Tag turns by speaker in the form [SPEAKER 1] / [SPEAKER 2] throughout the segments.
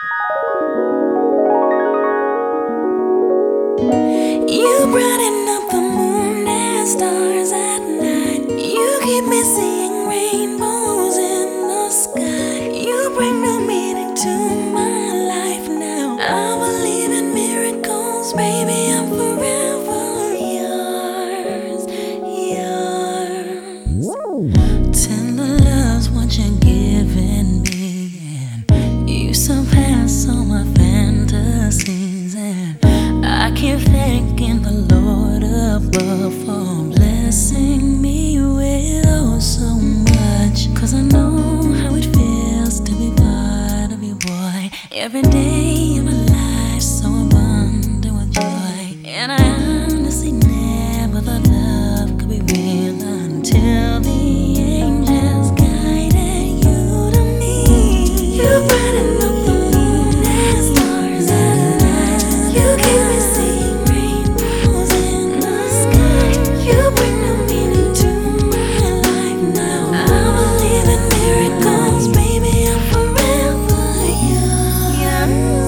[SPEAKER 1] You brighten up the moon and stars at night. You keep me seeing rainbows in the sky. You bring new meaning to my life now. I believe in miracles, baby. I'm forever yours, yours. Tender love's what you're giving me, and you surpass all my fantasies. And I keep thanking the Lord above for blessing me with oh so much. 'Cause I know how it feels to be part of you, boy. Every day of my life so abundant with joy. And I honestly never thought love could be real until the angels guided you to me. You brighten up the moon and stars at night. You keep me seeing rainbows in the sky. You bring new meaning to my life now. I believe in miracles, baby. I'm forever yours,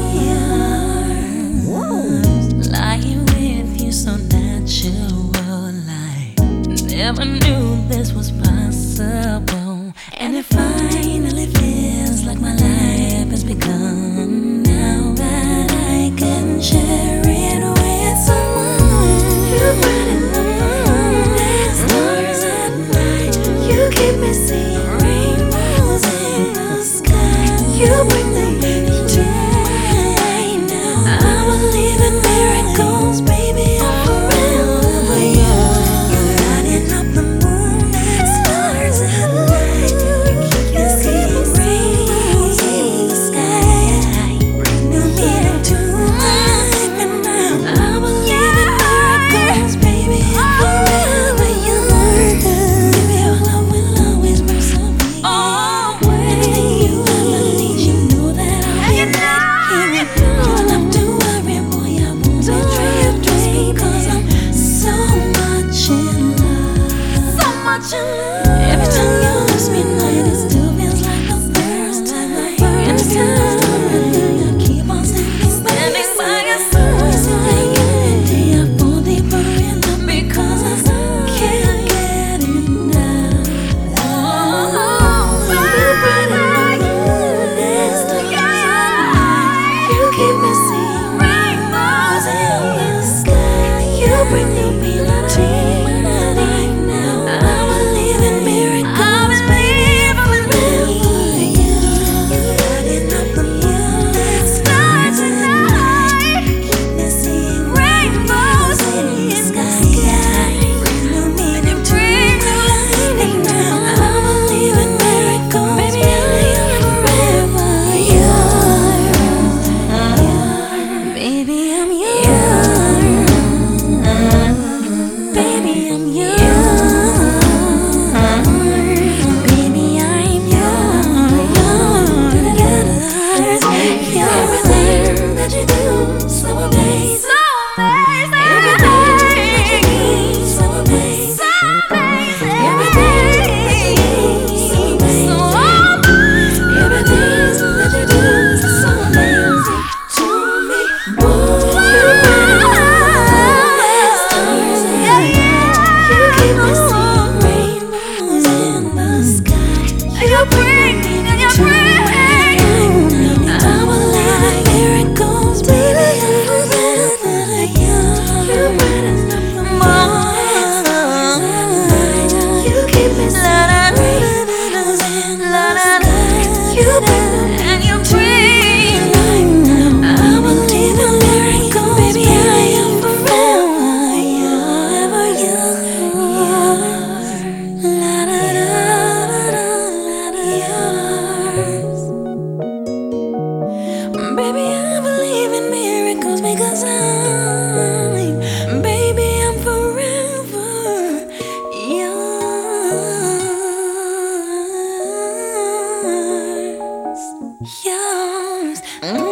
[SPEAKER 1] yours. Lying with you so natural, like never knew this was possible. And it finally feels like my life has begun now that I can share it with someone. You brighten up the moon and stars at night. You keep me seeing rainbows in the sky. You bring the meaning to my life now. I believe in miracles, baby. I'm forever yours. You brighten up the moon and stars at night. You keep me seeing rainbows in the sky. Bring new meaning to my life, and now I believe in miracles, baby. I'm forever yours. Baby, your love will always persevere. Anything you ever need, you know that I'll be right here. You don't have to worry, boy, I won't betray you just because I'm so much in love. So much in love. Every time you kiss me, night, it still feels like the first time. And it's time I keep on standing by your side. So day I fall deeper in love because I can't get enough. You brighten up the moon and stars at night. You keep me seeing rainbows in the sky. You bring new meaning to my life now. I believe in miracles, baby. I'm forever yours. You brighten up the moon and stars at night. Keep me seeing rainbows in the sky. Bring new meaning to my life now. I believe in miracles, baby. I am forever yours. Baby, I'm yours. Baby, I'm yours. Baby, I'm yours. Everything that you do, so amazing. Everything that you do, so amazing. Everything that you do, so amazing. Everything that you do, so amazing to me. You brighten up the stars at night. You keep me seeing rainbows in the sky. You bring me to my life now. I believe in miracles, baby. I'm forever yours. You brighten up the moon and stars at night. You keep me seeing rainbows in the sky. You bring and you bring life now. I believe in miracles, baby. I am forever yours. La da da da da da yours. Baby, I believe in miracles because baby, I'm forever yours. Yours.